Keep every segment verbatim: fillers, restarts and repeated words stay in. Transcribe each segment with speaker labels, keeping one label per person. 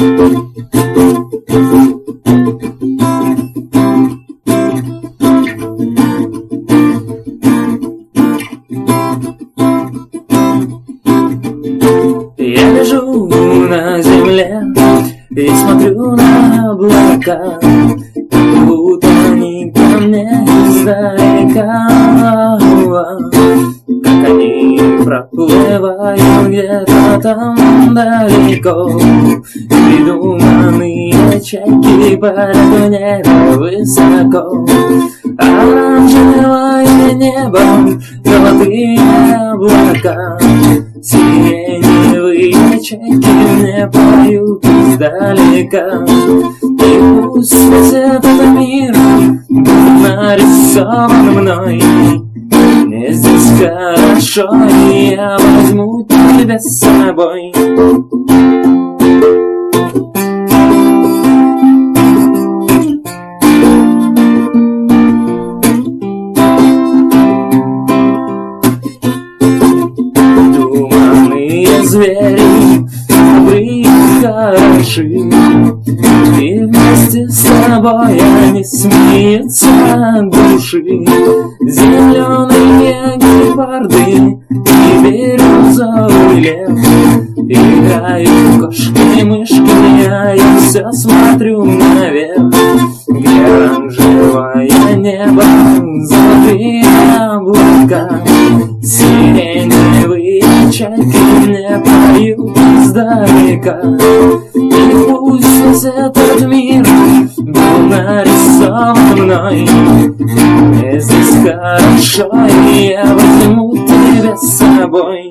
Speaker 1: Я лежу на земле и смотрю на облака, будто они ко мне издалека. Как они проплывают где-то там далеко, придуманные чайки парят в небе высоко. Оранжевое небо, золотые облака, сиреневые чайки мне поют издалека. И пусть весь этот мир будет нарисован мной, мне здесь хорошо, и я возьму тебя с собой. Туманные звери, добрые, хороши, и вместе с тобой они смеются от души. Зеленые гепарды и бирюзовый лев играют кошки-мышки, а я все смотрю наверх, где оранжевое небо, золотые облака, сиреневые чайки мне поют издалека. И пусть весь этот мир был нарисован мной, мне здесь хорошо, и я возьму тебя с собой.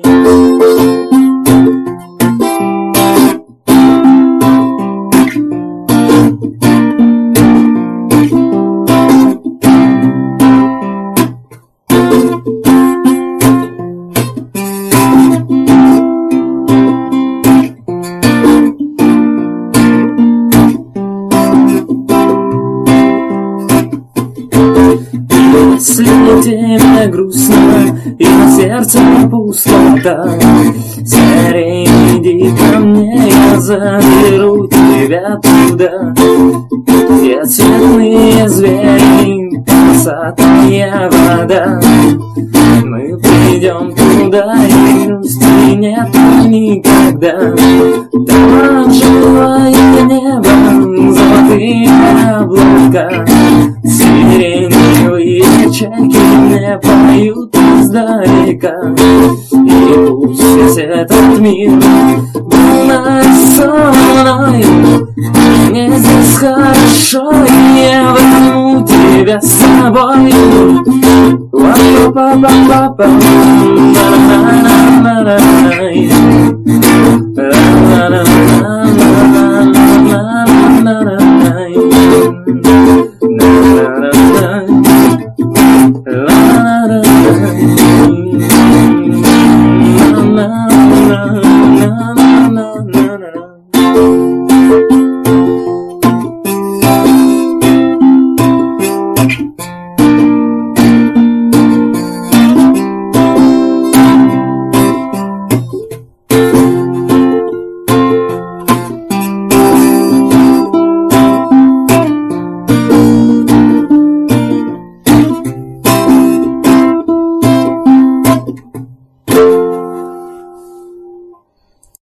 Speaker 1: Если тебе грустно и на сердце пустота, скорее иди ко мне, я заберу тебя туда, где цветные звери, красотная вода. Мы придем туда, и грусти нету никогда. Там оранжевое небо, золотые облака, сиреневые чайки мне поют издалека. И пусть весь этот мир был нарисован мной, мне здесь хорошо, и я возьму тебя с собой. Па-па-па-па-па, на-на-на-на-на-на.